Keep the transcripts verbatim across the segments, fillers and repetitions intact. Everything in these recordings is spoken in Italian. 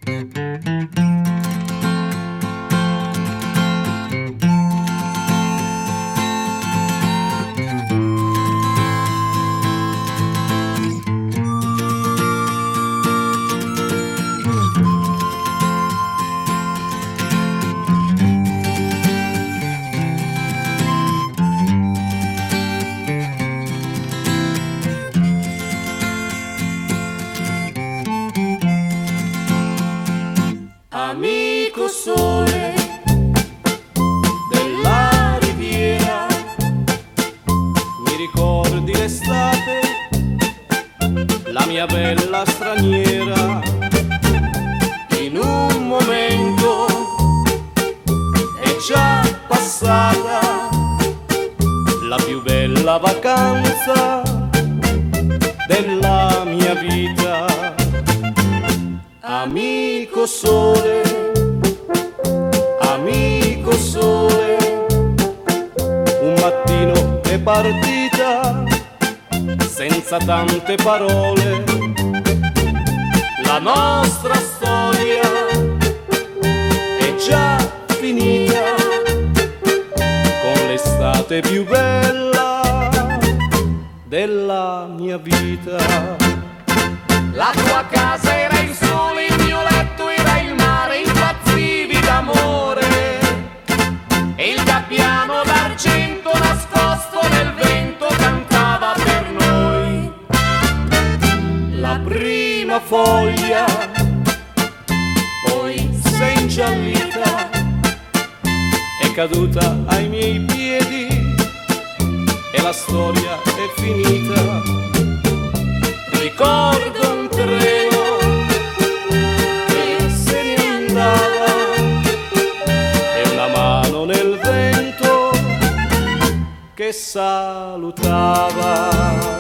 Amico sole della riviera, mi ricordi l'estate, la mia bella straniera. In un momento è già passata la più bella vacanza della mia vita. Amico sole, amico sole, un mattino è partita senza tante parole. La nostra storia è già finita con l'estate più bella della mia vita. La tua casa era il sole, il mio letto era il mare, impazzivi d'amore. E il gabbiano d'argento nascosto nel vento cantava per noi. La prima foglia poi s'è ingiallita, è caduta ai miei piedi e la storia è finita. Ricordo un treno che se ne andava e una mano nel vento che salutava.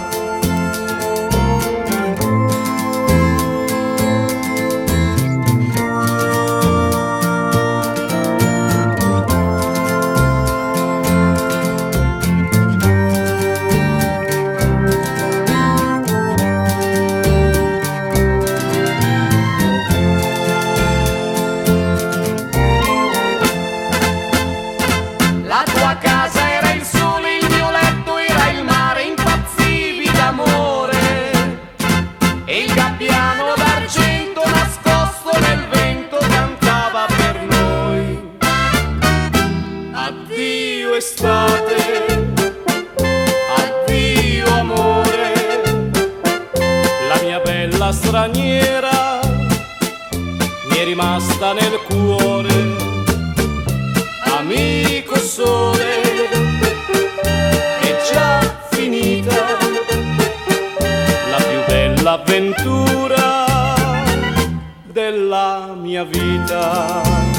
La tua casa era il sole, il mio letto era il mare, impazzivi d'amore. E il gabbiano d'argento nascosto nel vento cantava per noi. Addio estate, addio amore, la mia bella straniera mi è rimasta nel cuore. Amico sole, è già finita la più bella avventura della mia vita.